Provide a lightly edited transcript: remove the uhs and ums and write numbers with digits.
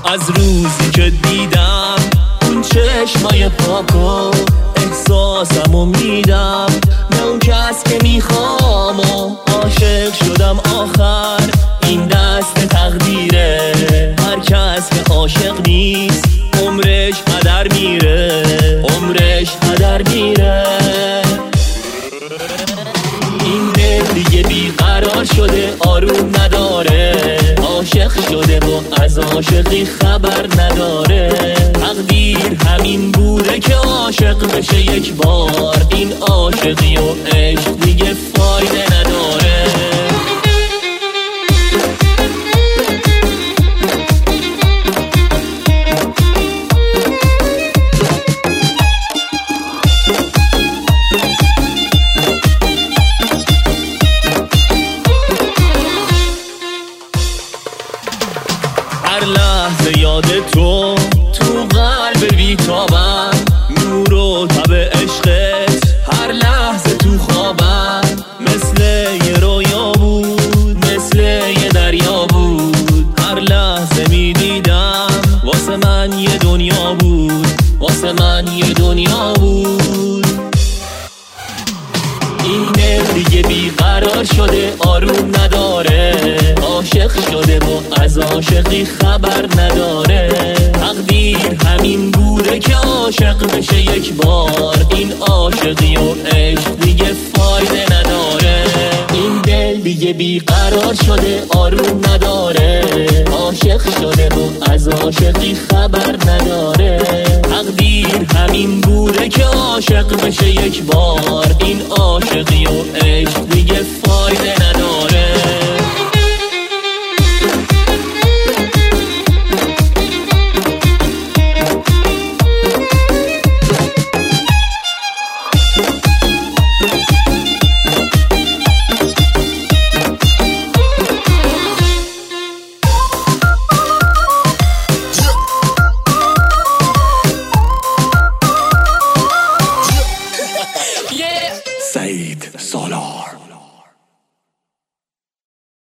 از روزی که دیدم اون چشمای پاکو احساسمو میدم به اون کس که میخوام و عاشق شدم آخر این دست تقدیره هر کس که عاشق نیست عمرش هدر میره عمرش هدر میره این دل دیگه بیقرار شده آروم نداره عاشق شده و از عاشقی خبر نداره تقدیر همین بوده که عاشق بشه یک بار این عاشقی و عشق دیگه فایده نداره هر لحظه یاد تو قلب بیتابم نور و تب عشقت هر لحظه تو خوابم مثل یه رویا بود مثل یه دریا بود هر لحظه میدیدم واسه من یه دنیا بود واسه من یه دنیا بود این دل دیگه بیقرار شده آروم نداره عاشق شده و از عاشقی خبر نداره تقدیر همین بوده که عاشق بشه یک بار این عاشقی و عشق دیگه فایده نداره این دل دیگه بیقرار شده آروم نداره عاشق شده و از عاشقی خبر نداره تقدیر همین بوده که عاشق بشه یک بار این عاشقی و عشق دیگه فایده